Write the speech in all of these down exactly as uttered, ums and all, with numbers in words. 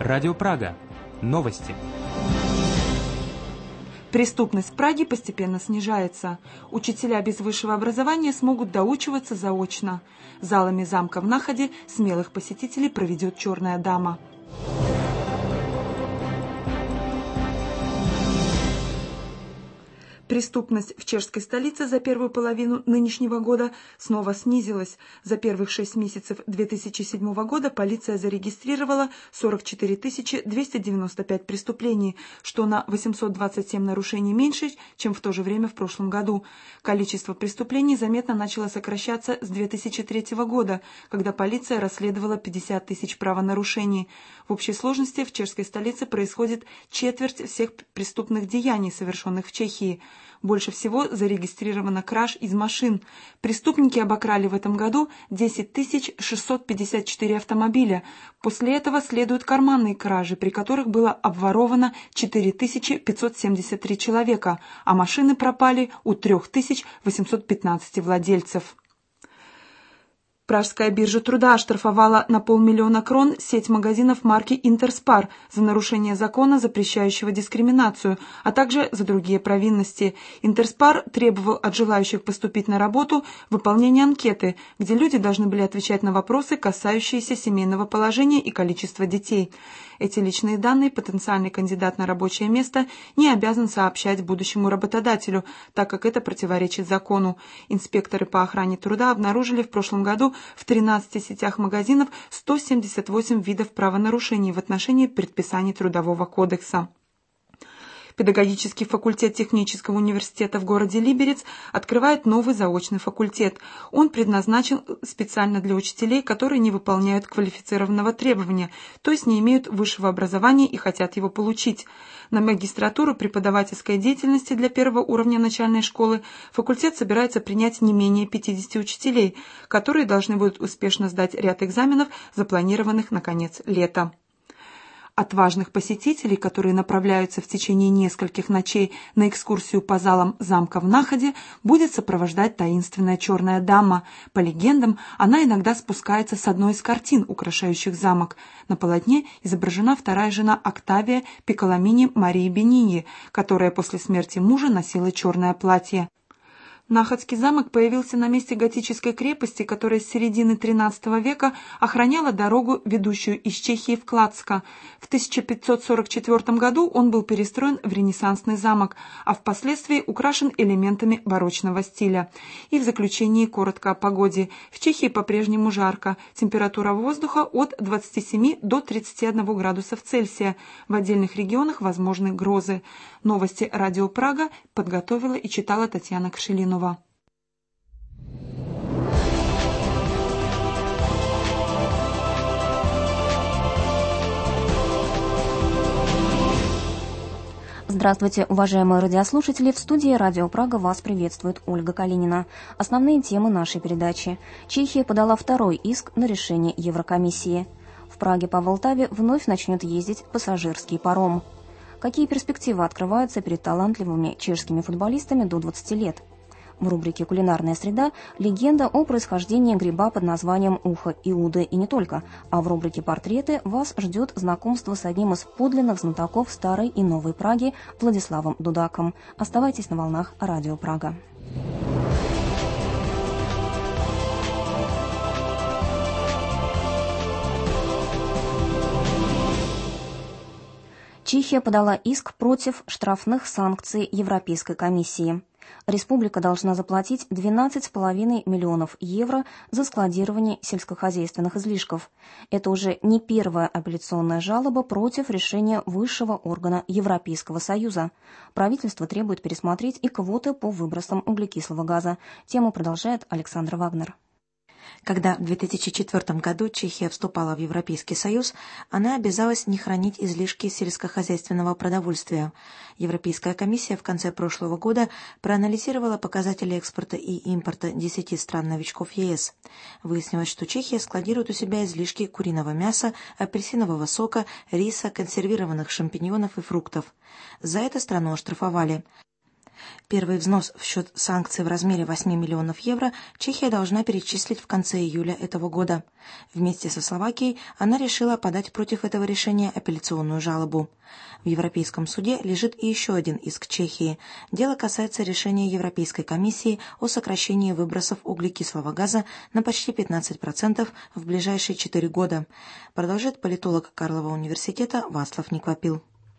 Радио Прага. Новости. Преступность в Праге постепенно снижается. Учителя без высшего образования смогут доучиваться заочно. Залами замка в Находе смелых посетителей проведет «Черная дама». Преступность в чешской столице за первую половину нынешнего года снова снизилась. За первых шесть месяцев две тысячи седьмого года полиция зарегистрировала сорок четыре тысячи двести девяносто пять преступлений, что на восемьсот двадцать семь нарушений меньше, чем в то же время в прошлом году. Количество преступлений заметно начало сокращаться с две тысячи третьего года, когда полиция расследовала пятьдесят тысяч правонарушений. В общей сложности в чешской столице происходит четверть всех преступных деяний, совершенных в Чехии. Больше всего зарегистрировано краж из машин. Преступники обокрали в этом году десять тысяч шестьсот пятьдесят четыре автомобиля. После этого следуют карманные кражи, при которых было обворовано четыре тысячи пятьсот семьдесят три человека, а машины пропали у три тысячи восемьсот пятнадцать владельцев. Пражская биржа труда оштрафовала на полмиллиона крон сеть магазинов марки «Интерспар» за нарушение закона, запрещающего дискриминацию, а также за другие провинности. «Интерспар» требовал от желающих поступить на работу выполнения анкеты, где люди должны были отвечать на вопросы, касающиеся семейного положения и количества детей. Эти личные данные потенциальный кандидат на рабочее место не обязан сообщать будущему работодателю, так как это противоречит закону. Инспекторы по охране труда обнаружили в прошлом году в тринадцати сетях магазинов сто семьдесят восемь видов правонарушений в отношении предписаний Трудового кодекса. Педагогический факультет технического университета в городе Либерец открывает новый заочный факультет. Он предназначен специально для учителей, которые не выполняют квалифицированного требования, то есть не имеют высшего образования и хотят его получить. На магистратуру преподавательской деятельности для первого уровня начальной школы факультет собирается принять не менее пятидесяти учителей, которые должны будут успешно сдать ряд экзаменов, запланированных на конец лета. Отважных посетителей, которые направляются в течение нескольких ночей на экскурсию по залам замка в Находе, будет сопровождать таинственная черная дама. По легендам, она иногда спускается с одной из картин, украшающих замок. На полотне изображена вторая жена Октавия Пикколомини Марии Бениньи, которая после смерти мужа носила черное платье. Находский замок появился на месте готической крепости, которая с середины тринадцатого века охраняла дорогу, ведущую из Чехии в Клацко. В тысяча пятьсот сорок четвёртом году он был перестроен в ренессансный замок, а впоследствии украшен элементами барочного стиля. И в заключении коротко о погоде. В Чехии по-прежнему жарко. Температура воздуха от двадцати семи до тридцати одного градусов Цельсия. В отдельных регионах возможны грозы. Новости Радио Прага подготовила и читала Татьяна Кшелинова. Здравствуйте, уважаемые радиослушатели! В студии Радио Прага вас приветствует Ольга Калинина. Основные темы нашей передачи. Чехия подала второй иск на решение Еврокомиссии. В Праге по Волтаве вновь начнет ездить пассажирский паром. Какие перспективы открываются перед талантливыми чешскими футболистами до двадцати лет? В рубрике «Кулинарная среда» легенда о происхождении гриба под названием ухо Иуды и не только, а в рубрике «Портреты» вас ждет знакомство с одним из подлинных знатоков старой и новой Праги Владиславом Дудаком. Оставайтесь на волнах Радио Прага. Чехия подала иск против штрафных санкций Европейской комиссии. Республика должна заплатить двенадцать с половиной миллионов евро за складирование сельскохозяйственных излишков. Это уже не первая апелляционная жалоба против решения высшего органа Европейского Союза. Правительство требует пересмотреть и квоты по выбросам углекислого газа. Тему продолжает Александр Вагнер. Когда в две тысячи четвёртом году Чехия вступала в Европейский Союз, она обязалась не хранить излишки сельскохозяйственного продовольствия. Европейская комиссия в конце прошлого года проанализировала показатели экспорта и импорта десяти стран-новичков ЕС. Выяснилось, что Чехия складирует у себя излишки куриного мяса, апельсинового сока, риса, консервированных шампиньонов и фруктов. За это страну оштрафовали. Первый взнос в счет санкций в размере восемь миллионов евро Чехия должна перечислить в конце июля этого года. Вместе со Словакией она решила подать против этого решения апелляционную жалобу. В Европейском суде лежит и еще один иск Чехии. Дело касается решения Европейской комиссии о сокращении выбросов углекислого газа на почти пятнадцать процентов в ближайшие четыре года. Продолжит политолог Karlova университета Václav Nekvapil.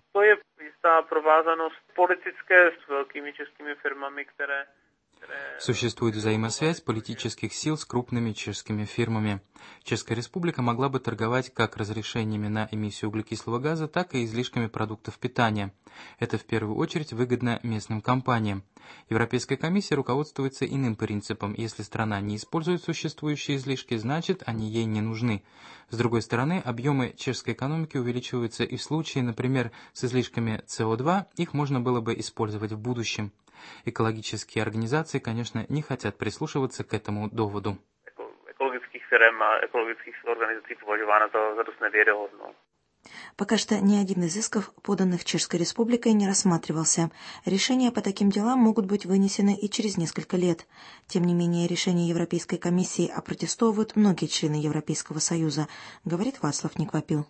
Существует взаимосвязь политических сил с крупными чешскими фирмами. Чешская республика могла бы торговать как разрешениями на эмиссию углекислого газа, так и излишками продуктов питания. Это в первую очередь выгодно местным компаниям. Европейская комиссия руководствуется иным принципом. Если страна не использует существующие излишки, значит, они ей не нужны. С другой стороны, объемы чешской экономики увеличиваются, и в случае, например, с излишками С О два, их можно было бы использовать в будущем. Экологические организации, конечно, не хотят прислушиваться к этому доводу. Пока что ни один из исков, поданных Чешской Республикой, не рассматривался. Решения по таким делам могут быть вынесены и через несколько лет. Тем не менее, решение Европейской комиссии опротестовывают многие члены Европейского Союза, говорит Václav Nekvapil.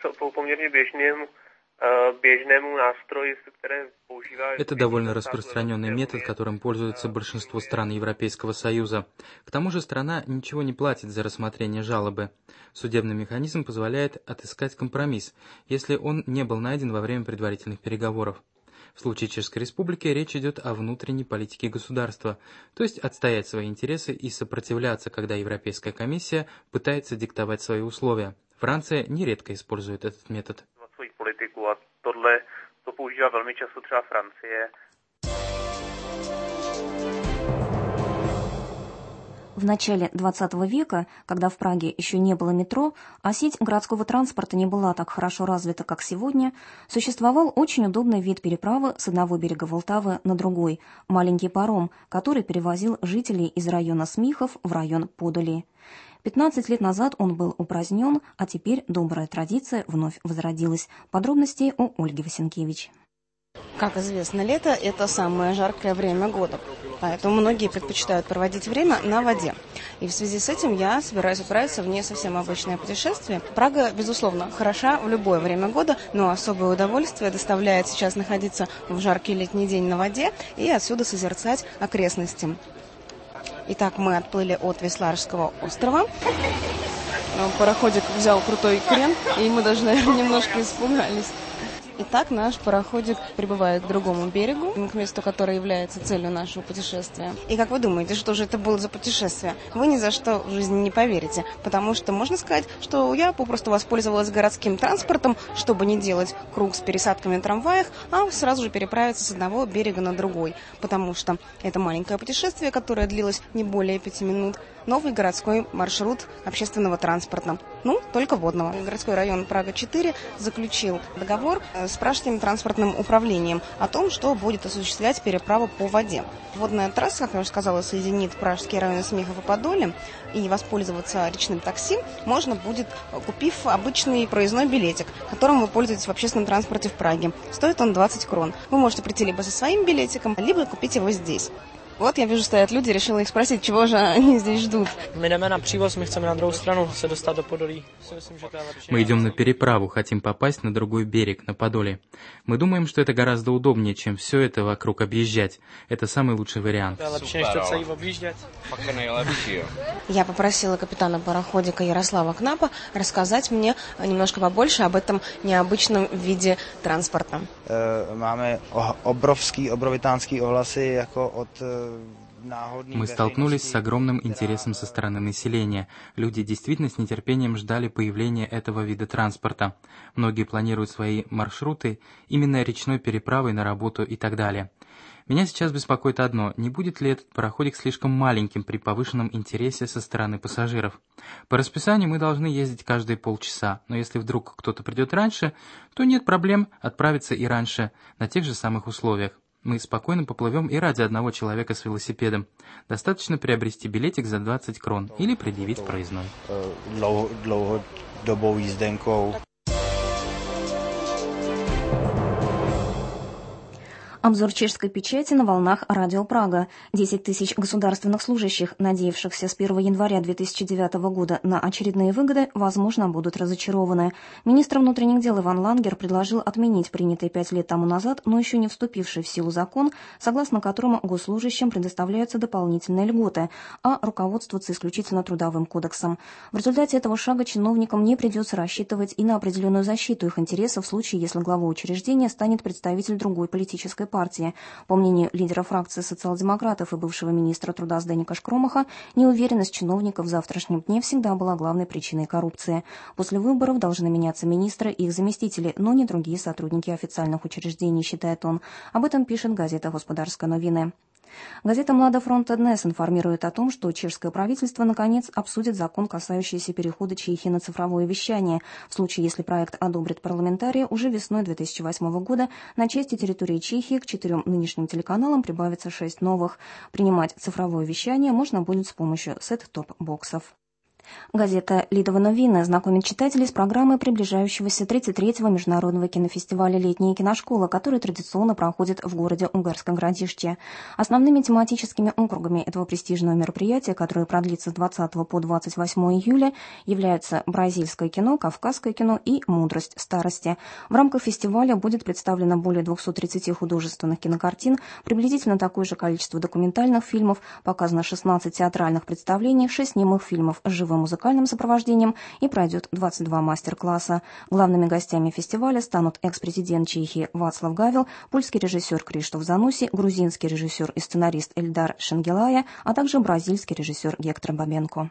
Это довольно распространенный метод, которым пользуется большинство стран Европейского Союза. К тому же страна ничего не платит за рассмотрение жалобы. Судебный механизм позволяет отыскать компромисс, если он не был найден во время предварительных переговоров. В случае Чешской Республики речь идет о внутренней политике государства, то есть отстоять свои интересы и сопротивляться, когда Европейская комиссия пытается диктовать свои условия. Франция нередко использует этот метод. Tohle to používá velmi často třeba Francie. В начале двадцатого века, когда в Праге еще не было метро, а сеть городского транспорта не была так хорошо развита, как сегодня, существовал очень удобный вид переправы с одного берега Волтавы на другой – маленький паром, который перевозил жителей из района Смихов в район Подоли. пятнадцать лет назад он был упразднен, а теперь добрая традиция вновь возродилась. Подробности у Ольги Васенкевич. Как известно, лето – это самое жаркое время года, поэтому многие предпочитают проводить время на воде. И в связи с этим я собираюсь отправиться в не совсем обычное путешествие. Прага, безусловно, хороша в любое время года, но особое удовольствие доставляет сейчас находиться в жаркий летний день на воде и отсюда созерцать окрестности. Итак, мы отплыли от Висларского острова. Пароходик взял крутой крен, и мы даже, наверное, немножко испугались. Итак, наш пароходик прибывает к другому берегу, к месту, которое является целью нашего путешествия. И как вы думаете, что же это было за путешествие? Вы ни за что в жизни не поверите, потому что можно сказать, что я попросту воспользовалась городским транспортом, чтобы не делать круг с пересадками на трамваях, а сразу же переправиться с одного берега на другой, потому что это маленькое путешествие, которое длилось не более пяти минут, новый городской маршрут общественного транспорта, ну, только водного. Городской район Прага-четыре заключил договор с Пражским транспортным управлением о том, что будет осуществлять переправу по воде. Водная трасса, как я уже сказала, соединит пражские районы Смихов и Подоли, и воспользоваться речным такси можно будет, купив обычный проездной билетик, которым вы пользуетесь в общественном транспорте в Праге. Стоит он двадцать крон. Вы можете прийти либо со своим билетиком, либо купить его здесь. Вот я вижу, стоят люди, решила их спросить, чего же они здесь ждут. Мы идем на привоз, мы хотим на другую сторону, се достать до Подоли. Мы идем на переправу, хотим попасть на другой берег, на Подоле. Мы думаем, что это гораздо удобнее, чем все это вокруг объезжать. Это самый лучший вариант. Я попросила капитана пароходика Ярослава Кнапа рассказать мне немножко побольше об этом необычном виде транспорта. Máme obrovský, obrovitánský ohlasy jako od Мы столкнулись с огромным интересом со стороны населения. Люди действительно с нетерпением ждали появления этого вида транспорта. Многие планируют свои маршруты именно речной переправой на работу и так далее. Меня сейчас беспокоит одно: не будет ли этот пароходик слишком маленьким при повышенном интересе со стороны пассажиров? По расписанию мы должны ездить каждые полчаса, но если вдруг кто-то придет раньше, то нет проблем отправиться и раньше, на тех же самых условиях. Мы спокойно поплывем и ради одного человека с велосипедом. Достаточно приобрести билетик за двадцать крон или предъявить проездной. Обзор чешской печати на волнах Радио Прага. десять тысяч государственных служащих, надеявшихся с первого января две тысячи девятого года на очередные выгоды, возможно, будут разочарованы. Министр внутренних дел Иван Лангер предложил отменить принятый пять лет тому назад, но еще не вступивший в силу закон, согласно которому госслужащим предоставляются дополнительные льготы, а руководствоваться исключительно трудовым кодексом. В результате этого шага чиновникам не придется рассчитывать и на определенную защиту их интересов в случае, если главой учреждения станет представитель другой политической партии. По мнению лидера фракции социал-демократов и бывшего министра труда Сденика Шкромаха, неуверенность чиновников в завтрашнем дне всегда была главной причиной коррупции. После выборов должны меняться министры и их заместители, но не другие сотрудники официальных учреждений, считает он. Об этом пишет газета «Господарская новина». Газета «Млада фронта Днес» информирует о том, что чешское правительство наконец обсудит закон, касающийся перехода Чехии на цифровое вещание. В случае, если проект одобрит парламентарии, уже весной две тысячи восьмого года на части территории Чехии к четырем нынешним телеканалам прибавится шесть новых. Принимать цифровое вещание можно будет с помощью сет-топ-боксов. Газета «Лидова новина» знакомит читателей с программой приближающегося тридцать третьего международного кинофестиваля «Летняя киношкола», который традиционно проходит в городе Угарском Городище. Основными тематическими округами этого престижного мероприятия, которое продлится с двадцатого по двадцать восьмое июля, являются бразильское кино, кавказское кино и мудрость старости. В рамках фестиваля будет представлено более двухсот тридцати художественных кинокартин, приблизительно такое же количество документальных фильмов, показано шестнадцать театральных представлений, шесть немых фильмов с живым музыкальным сопровождением и пройдет двадцать два мастер-класса. Главными гостями фестиваля станут экс-президент Чехии Вацлав Гавел, польский режиссер Криштоф Зануси, грузинский режиссер и сценарист Эльдар Шенгелая, а также бразильский режиссер Гектор Бабенко.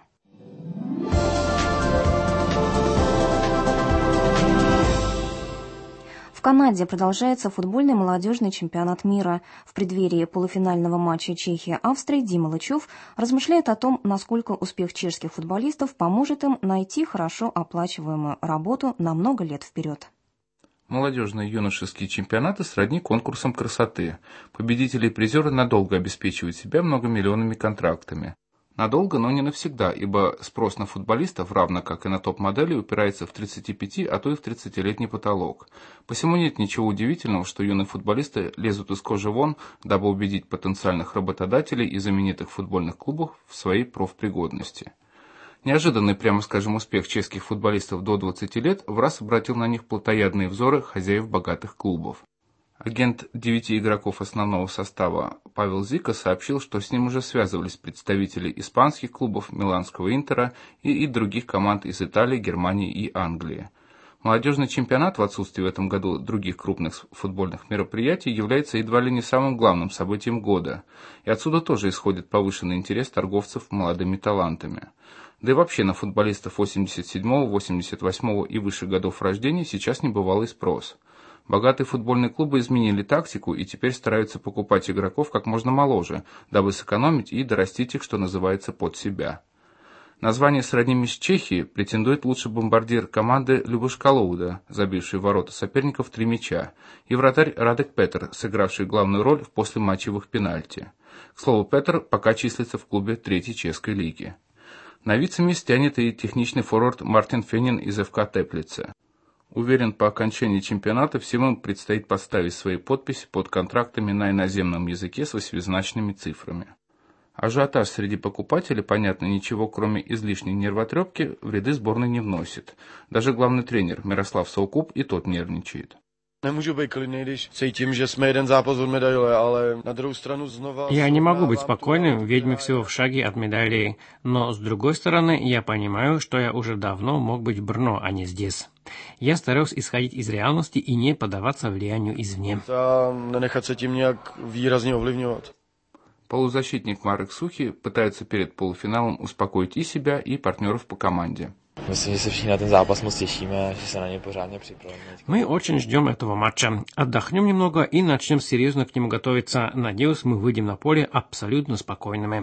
В Канаде продолжается футбольный молодежный чемпионат мира. В преддверии полуфинального матча Чехия-Австрия Дима Лычев размышляет о том, насколько успех чешских футболистов поможет им найти хорошо оплачиваемую работу на много лет вперед. Молодежные юношеские чемпионаты сродни конкурсам красоты. Победители и призеры надолго обеспечивают себя многомиллионными контрактами. Надолго, но не навсегда, ибо спрос на футболистов, равно как и на топ-модели, упирается в тридцати-пяти, а то и в тридцатилетний потолок. Посему нет ничего удивительного, что юные футболисты лезут из кожи вон, дабы убедить потенциальных работодателей и знаменитых футбольных клубов в своей профпригодности. Неожиданный, прямо скажем, успех чешских футболистов до двадцати лет в раз обратил на них плотоядные взоры хозяев богатых клубов. Агент девяти игроков основного состава Павел Зика сообщил, что с ним уже связывались представители испанских клубов, миланского Интера и, и других команд из Италии, Германии и Англии. Молодежный чемпионат в отсутствии в этом году других крупных футбольных мероприятий является едва ли не самым главным событием года, и отсюда тоже исходит повышенный интерес торговцев молодыми талантами. Да и вообще на футболистов восемьдесят седьмого, восемьдесят восьмого и выше годов рождения сейчас небывалый спрос. Богатые футбольные клубы изменили тактику и теперь стараются покупать игроков как можно моложе, дабы сэкономить и дорастить их, что называется, под себя. Название сродни мисс Чехии претендует лучший бомбардир команды Любош Калоуда, забивший в ворота соперников три мяча, и вратарь Радек Петер, сыгравший главную роль в послематчевых пенальти. К слову, Петер пока числится в клубе третьей чешской лиги. На вице-мисс тянет и техничный форвард Мартин Фенин из эф ка Теплице. Уверен, по окончании чемпионата всем им предстоит поставить свои подписи под контрактами на иноземном языке с восьмизначными цифрами. Ажиотаж среди покупателей, понятно, ничего кроме излишней нервотрепки в ряды сборной не вносит. Даже главный тренер Мирослав Соукуб и тот нервничает. Я не могу быть спокойным, ведь мы всего в шаге от медалей. Но, с другой стороны, я понимаю, что я уже давно мог быть в Брно, а не здесь. Я стараюсь исходить из реальности и не поддаваться влиянию извне. Полузащитник Марек Сухи пытается перед полуфиналом успокоить и себя, и партнеров по команде. Мы очень ждем этого матча. Отдохнем немного и начнем серьезно к нему готовиться. Надеюсь, мы выйдем на поле абсолютно спокойными.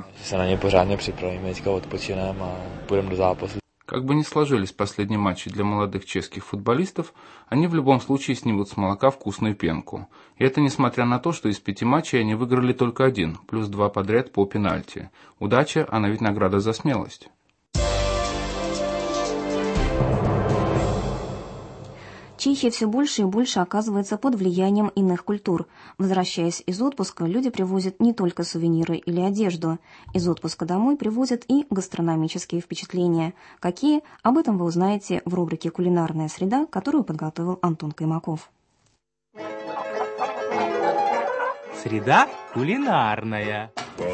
Как бы ни сложились последние матчи для молодых чешских футболистов, они в любом случае снимут с молока вкусную пенку. И это несмотря на то, что из пяти матчей они выиграли только один, плюс два подряд по пенальти. Удача, она ведь награда за смелость. Чехия все больше и больше оказывается под влиянием иных культур. Возвращаясь из отпуска, люди привозят не только сувениры или одежду. Из отпуска домой привозят и гастрономические впечатления. Какие? Об этом вы узнаете в рубрике «Кулинарная среда», которую подготовил Антон Каймаков. Среда кулинарная.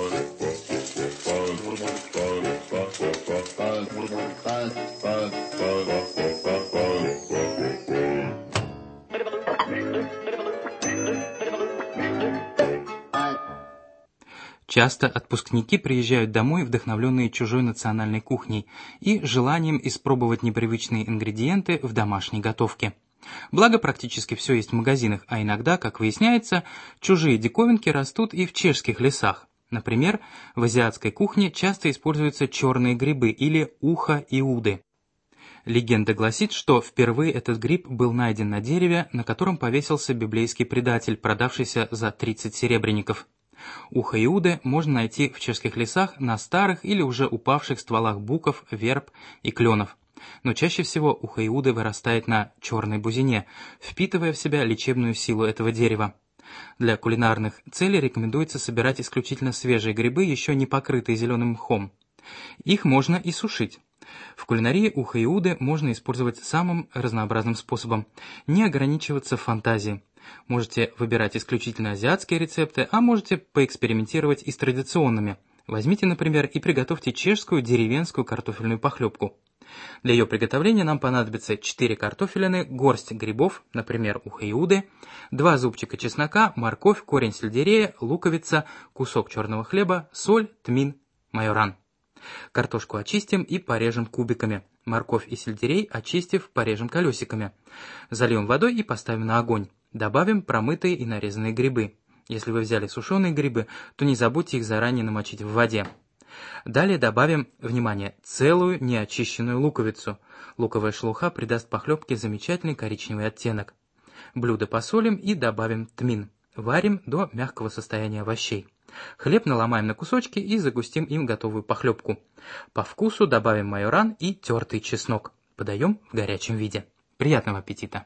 Часто отпускники приезжают домой, вдохновленные чужой национальной кухней и желанием испробовать непривычные ингредиенты в домашней готовке. Благо, практически все есть в магазинах, а иногда, как выясняется, чужие диковинки растут и в чешских лесах. Например, в азиатской кухне часто используются черные грибы или ухо иуды. Легенда гласит, что впервые этот гриб был найден на дереве, на котором повесился библейский предатель, продавшийся за тридцать серебряников. Ухо иуды можно найти в чешских лесах на старых или уже упавших стволах буков, верб и кленов. Но чаще всего ухо иуды вырастает на черной бузине, впитывая в себя лечебную силу этого дерева. Для кулинарных целей рекомендуется собирать исключительно свежие грибы, еще не покрытые зеленым мхом. Их можно и сушить. В кулинарии ухо иуды можно использовать самым разнообразным способом, не ограничиваться фантазией. Можете выбирать исключительно азиатские рецепты, а можете поэкспериментировать и с традиционными. Возьмите, например, и приготовьте чешскую деревенскую картофельную похлебку. Для ее приготовления нам понадобится четыре картофелины, горсть грибов, например, ухо иуды, два зубчика чеснока, морковь, корень сельдерея, луковица, кусок черного хлеба, соль, тмин, майоран. Картошку очистим и порежем кубиками. Морковь и сельдерей, очистив, порежем колесиками. Зальем водой и поставим на огонь. Добавим промытые и нарезанные грибы. Если вы взяли сушеные грибы, то не забудьте их заранее намочить в воде. Далее добавим, внимание, целую неочищенную луковицу. Луковая шелуха придаст похлебке замечательный коричневый оттенок. Блюдо посолим и добавим тмин. Варим до мягкого состояния овощей. Хлеб наломаем на кусочки и загустим им готовую похлебку. По вкусу добавим майоран и тертый чеснок. Подаем в горячем виде. Приятного аппетита!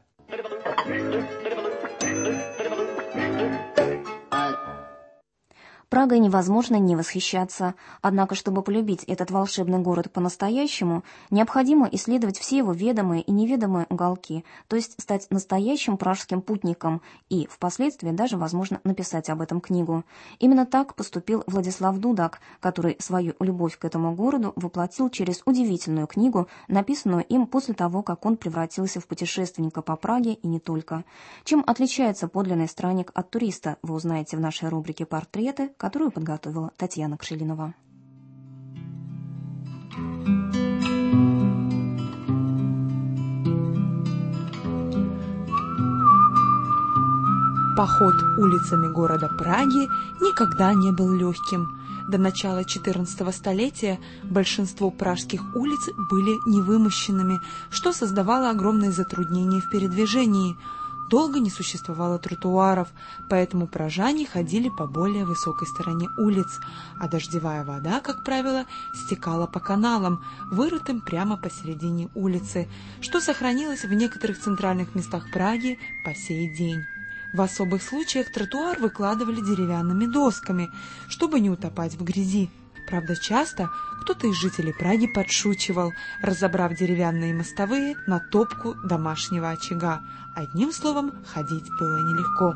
Прагой невозможно не восхищаться. Однако, чтобы полюбить этот волшебный город по-настоящему, необходимо исследовать все его ведомые и неведомые уголки, то есть стать настоящим пражским путником и, впоследствии, даже, возможно, написать об этом книгу. Именно так поступил Владислав Дудак, который свою любовь к этому городу воплотил через удивительную книгу, написанную им после того, как он превратился в путешественника по Праге и не только. Чем отличается подлинный странник от туриста, вы узнаете в нашей рубрике «Портреты», которую подготовила Татьяна Кшилинова. Поход улицами города Праги никогда не был легким. До начала четырнадцатого столетия большинство пражских улиц были невымощенными, что создавало огромные затруднения в передвижении. Долго не существовало тротуаров, поэтому пражане ходили по более высокой стороне улиц, а дождевая вода, как правило, стекала по каналам, вырытым прямо посередине улицы, что сохранилось в некоторых центральных местах Праги по сей день. В особых случаях тротуар выкладывали деревянными досками, чтобы не утопать в грязи. Правда, часто кто-то из жителей Праги подшучивал, разобрав деревянные мостовые на топку домашнего очага. Одним словом, ходить было нелегко.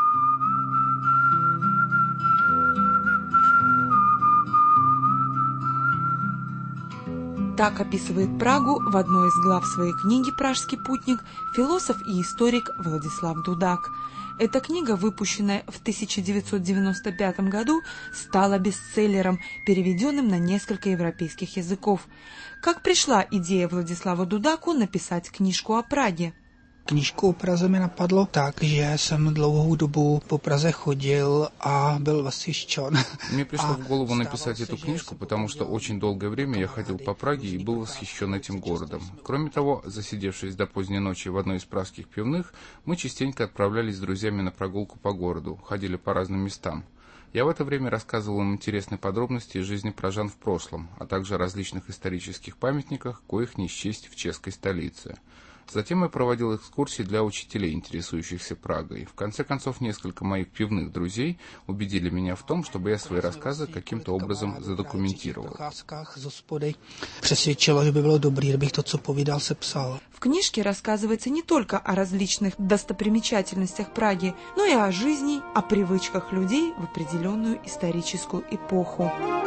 Так описывает Прагу в одной из глав своей книги «Пражский путник» философ и историк Владислав Дудак. Эта книга, выпущенная в тысяча девятьсот девяносто пятом году, стала бестселлером, переведенным на несколько европейских языков. Как пришла идея Владиславу Дудаку написать книжку о Праге? Knížku o Praze mi napadlo tak, že jsem dlouhou dobu po Praze chodil a byl восхищен. Мне пришло в голову написать эту книжку, потому что очень долгое время я ходил по Праге и был восхищен этим городом. Кроме того, засидевшись до поздней ночи в одной из пражских пивных, мы частенько отправлялись с друзьями на прогулку по городу, ходили по разным местам. Я в это время рассказывал им интересные подробности из жизни пражан в прошлом, а также о различных исторических памятниках, коих не счесть в чешской столице. Затем я проводил экскурсии для учителей, интересующихся Прагой. В конце концов, несколько моих пивных друзей убедили меня в том, чтобы я свои рассказы каким-то образом задокументировал. Přesvědčilo, že by bylo dobré, kdybych to, co povídal, sepsal. В книжке рассказывается не только о различных достопримечательностях Праги, но и о жизни, о привычках людей в определенную историческую эпоху.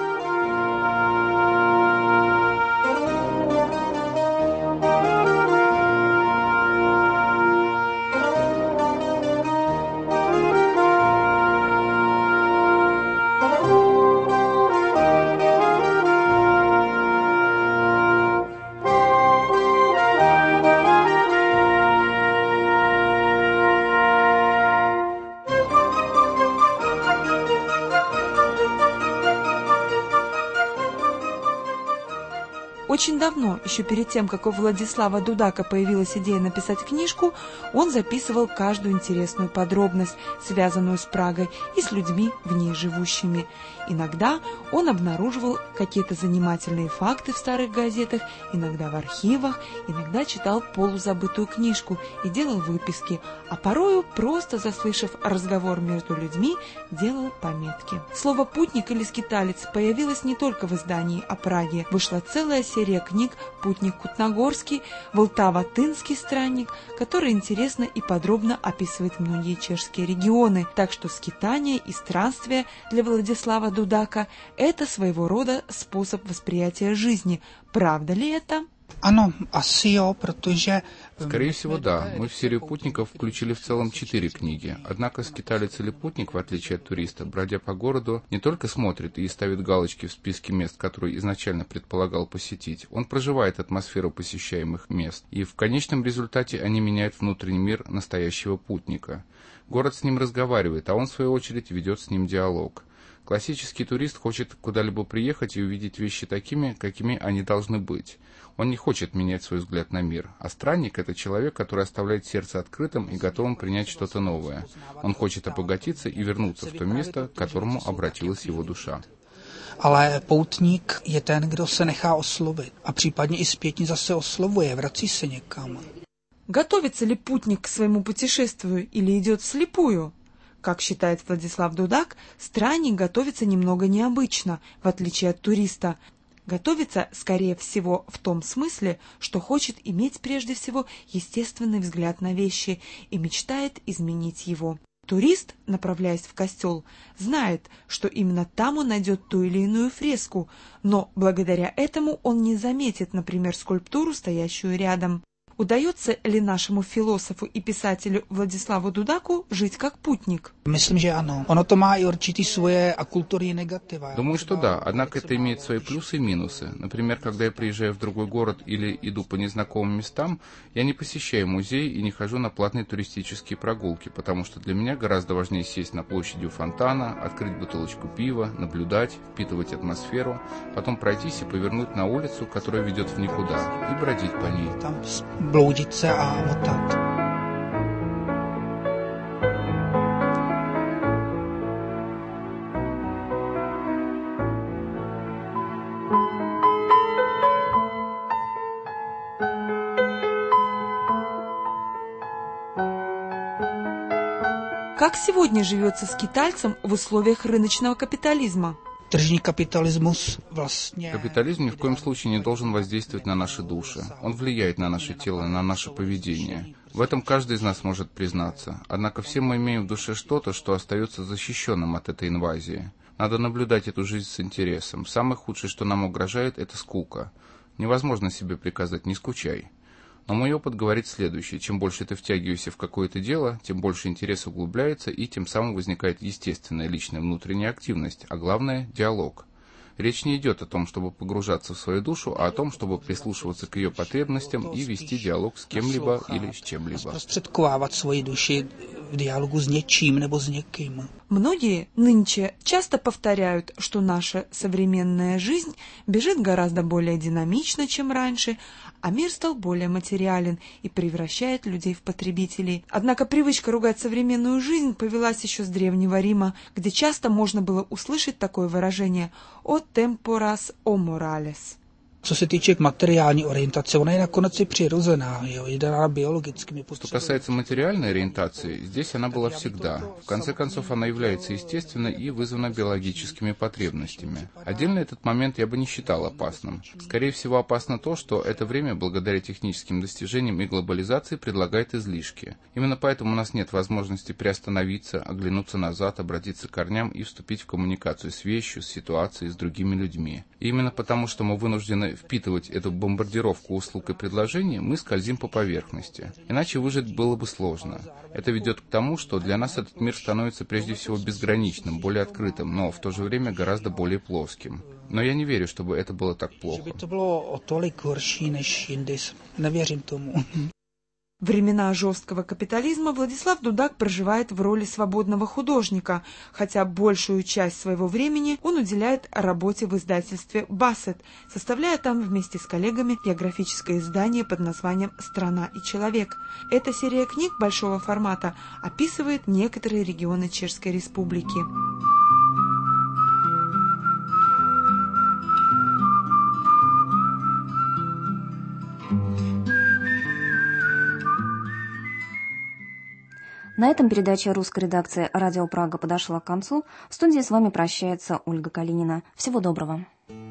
Очень давно, еще перед тем, как у Владислава Дудака появилась идея написать книжку, он записывал каждую интересную подробность, связанную с Прагой и с людьми в ней живущими. Иногда он обнаруживал какие-то занимательные факты в старых газетах, иногда в архивах, иногда читал полузабытую книжку и делал выписки, а порою, просто заслышав разговор между людьми, делал пометки. Слово «путник» или «скиталец» появилось не только в издании о Праге. Вышла целая серия книг «Путник Кутногорский», «Волтава-Тынский странник», который интересно и подробно описывает многие чешские регионы. Так что скитание и странствие для Владислава Дудака – это своего рода способ восприятия жизни. Правда ли это? Ano, asi jo, protože... Скорее всего, да. Мы в серию путников включили в целом четыре книги. Однако скиталец или путник, в отличие от туриста, бродя по городу, не только смотрит и ставит галочки в списке мест, которые изначально предполагал посетить. Он проживает атмосферу посещаемых мест, и в конечном результате они меняют внутренний мир настоящего путника. Город с ним разговаривает, а он, в свою очередь, ведет с ним диалог. Классический турист хочет куда-либо приехать и увидеть вещи такими, какими они должны быть. Он не хочет менять свой взгляд на мир. А странник – это человек, который оставляет сердце открытым и готовым принять что-то новое. Он хочет обогатиться и вернуться в то место, к которому обратилась его душа. Ale poutník je ten, kdo se nechá oslovit a případně i zpětně zase oslovuje, vrací se někam. Готовится ли путник к своему путешествию или идет вслепую? Как считает Владислав Дудак, странник готовится немного необычно, в отличие от туриста. Готовится, скорее всего, в том смысле, что хочет иметь прежде всего естественный взгляд на вещи и мечтает изменить его. Турист, направляясь в костел, знает, что именно там он найдет ту или иную фреску, но благодаря этому он не заметит, например, скульптуру, стоящую рядом. Удается ли нашему философу и писателю Владиславу Дудаку жить как путник? Myslím, že ano. Ono to má i určitý svoje a kulturní negativa. Думаю, что да, однако это имеет свои плюсы и минусы. Например, когда я приезжаю в другой город или иду по незнакомым местам, я не посещаю музей и не хожу на платные туристические прогулки, потому что для меня гораздо важнее сесть на площади у фонтана, открыть бутылочку пива, наблюдать, впитывать атмосферу, потом пройтись и повернуть на улицу, которая ведет в никуда, и бродить по ней. Bloudit se a motat. Как сегодня живется скитальцам в условиях рыночного капитализма? Тržní kapitalismus vlastně... Капитализм ни в коем случае не должен воздействовать на наши души. Он влияет на наше тело, на наше поведение. В этом каждый из нас может признаться. Однако все мы имеем в душе что-то, что остается защищенным от этой инвазии. Надо наблюдать эту жизнь с интересом. Самое худшее, что нам угрожает, это скука. Невозможно себе приказать «не скучай». Но мой опыт говорит следующее. Чем больше ты втягиваешься в какое-то дело, тем больше интерес углубляется, и тем самым возникает естественная личная внутренняя активность, а главное – диалог. Речь не идет о том, чтобы погружаться в свою душу, а о том, чтобы прислушиваться к ее потребностям и вести диалог с кем-либо или с чем-либо. Зпростředkovávat svoji duši v dialogu s něčím nebo s někým. Многие нынче часто повторяют, что наша современная жизнь бежит гораздо более динамично, чем раньше, а мир стал более материален и превращает людей в потребителей. Однако привычка ругать современную жизнь повелась еще с Древнего Рима, где часто можно было услышать такое выражение «o temporas o morales». Co se týče materiální orientace, ona je nakonec i přirozená, jo, je dána biologickими Что касается материальной ориентации, здесь она была всегда. В конце концов, она является естественной и вызвана биологическими потребностями. Отдельно этот момент я бы не считал опасным. Скорее всего, опасно то, что это время, благодаря техническим достижениям и глобализации, предлагает излишки. Именно поэтому у нас нет возможности приостановиться, оглянуться назад, обратиться к корням и вступить в коммуникацию с вещью, с ситуацией, с другими людьми. И именно потому, что мы вынуждены впитывать эту бомбардировку услуг и предложений, мы скользим по поверхности. Иначе выжить было бы сложно. Это ведет к тому, что для нас этот мир становится прежде всего безграничным, более открытым, но в то же время гораздо более плоским. Но я не верю, чтобы это было так плохо. Времена жесткого капитализма Владислав Дудак проживает в роли свободного художника, хотя большую часть своего времени он уделяет работе в издательстве «Бассет», составляя там вместе с коллегами географическое издание под названием «Страна и человек». Эта серия книг большого формата описывает некоторые регионы Чешской Республики. На этом передача русской редакции «Радио Прага» подошла к концу. В студии с вами прощается Ольга Калинина. Всего доброго.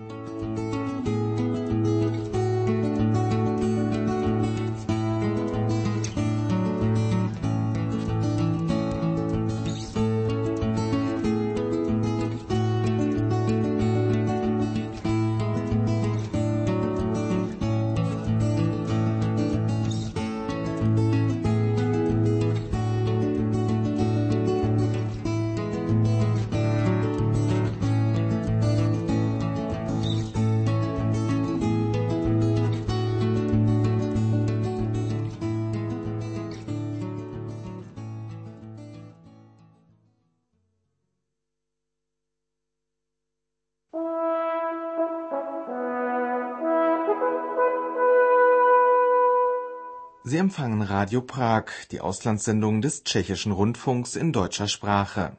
Sie empfangen Radio Prag, die Auslandssendung des Tschechischen Rundfunks in deutscher Sprache.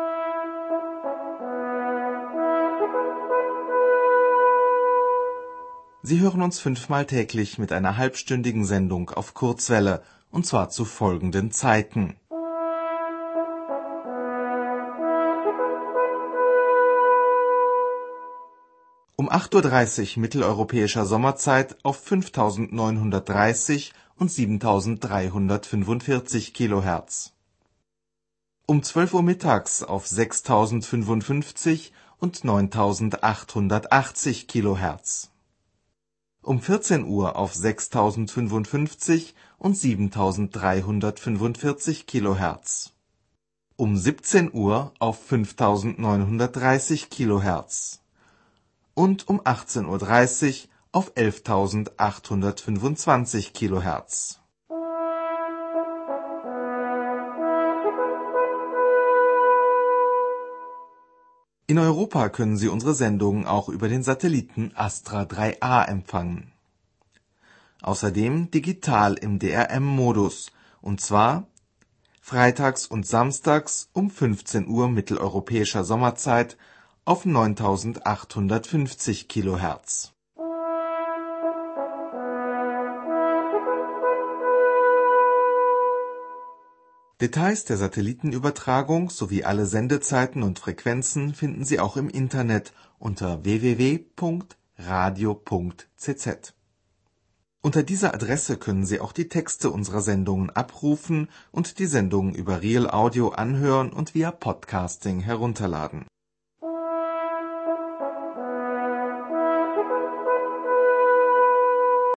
Sie hören uns fünfmal täglich mit einer halbstündigen Sendung auf Kurzwelle, und zwar zu folgenden Zeiten. Um acht Uhr dreißig mitteleuropäischer Sommerzeit auf fünftausendneunhundertdreißig und siebentausenddreihundertfünfundvierzig Kilohertz. Um zwölf Uhr mittags auf sechstausendfünfundfünfzig und neuntausendachthundertachtzig Kilohertz. Um vierzehn Uhr auf sechstausendfünfundfünfzig und siebentausenddreihundertfünfundvierzig Kilohertz. Um siebzehn Uhr auf fünftausendneunhundertdreißig Kilohertz. Und um achtzehn Uhr dreißig auf elftausendachthundertfünfundzwanzig Kilohertz. In Europa können Sie unsere Sendungen auch über den Satelliten Astra drei A empfangen. Außerdem digital im D R M-Modus, und zwar freitags und samstags um fünfzehn Uhr mitteleuropäischer Sommerzeit auf neuntausendachthundertfünfzig Kilohertz. Details der Satellitenübertragung sowie alle Sendezeiten und Frequenzen finden Sie auch im Internet unter w w w punkt radio punkt c z. Unter dieser Adresse können Sie auch die Texte unserer Sendungen abrufen und die Sendungen über Real Audio anhören und via Podcasting herunterladen.